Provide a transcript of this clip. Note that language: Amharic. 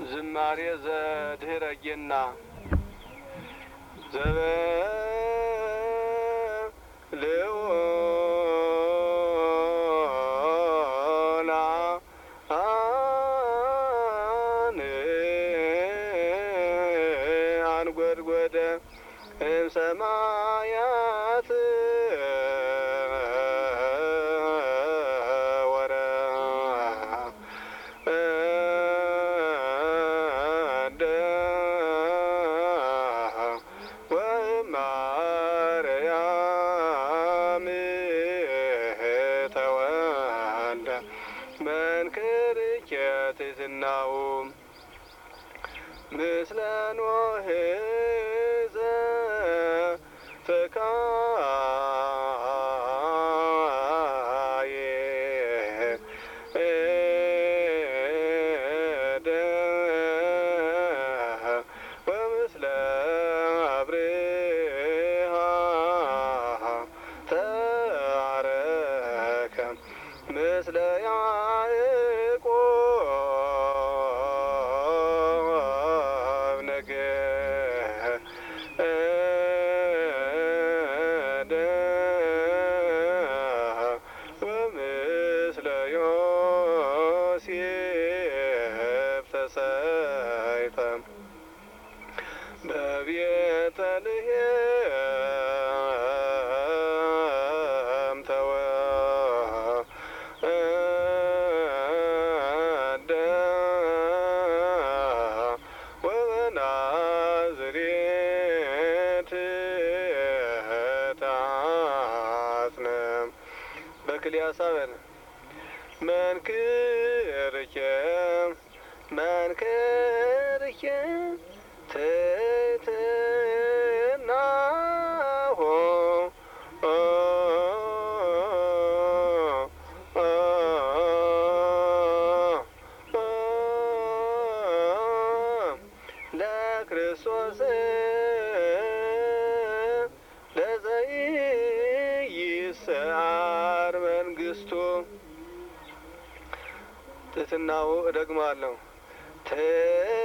ዝማሬ ዘድህረ ጌና ዘበ ልዑላ አንጐድጐደ እምሰማያት መንክርኪ ትሕትናሁ ምስለ ኖህ ዘፈካዬ ወምስለ አብርሃም ተአረከ ምስለ ያዕቆብ ነገደ ወምስለ ዮሴፍ ተሰይፈ በቤተልሔም ወበናዝሬት ተአጽነ በክልኤ አሳብዕ መንክርኪ ትሕትናሁ ለክርስቶስ ለዘኢይስዓር መንግሥቱ ትሕትናሁ እደግማለሁ